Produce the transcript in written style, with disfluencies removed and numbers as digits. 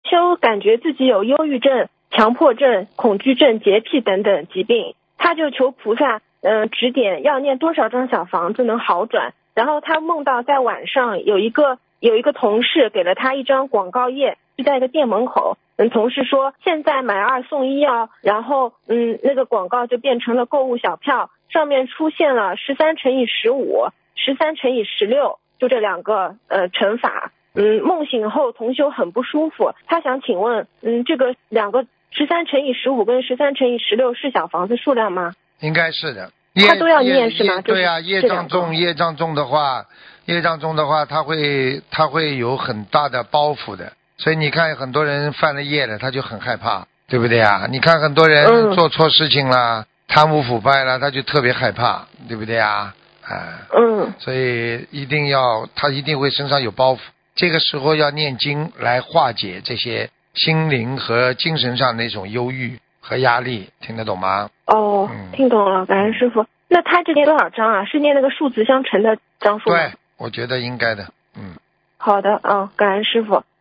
修感觉自己有忧郁症、强迫症、恐惧症、洁癖等等疾病，他就求菩萨指点要念多少张小房子能好转。然后他梦到在晚上有一个同事给了他一张广告页，是在一个店门口，同事说现在买2送1哦，然后那个广告就变成了购物小票，上面出现了13乘以15、13乘以16，就这2个乘法。梦醒后同修很不舒服，他想请问这个2个13乘以15跟13乘以16是小房子数量吗？ 应该是的。 他都要念是吗？ 对啊，业障重的话他会有很大的包袱的。所以你看很多人犯了业了，他就很害怕，对不对啊？你看很多人做错事情了，贪污腐败了，他就特别害怕，对不对啊？所以他一定会身上有包袱，这个时候要念经来化解这些心灵和精神上的那种忧郁和压力，听得懂吗？ 听懂了，感恩师傅。那他这念多少章啊？是念那个数字相乘的章数吗？ 对，我觉得应该的。 好的，感恩师傅。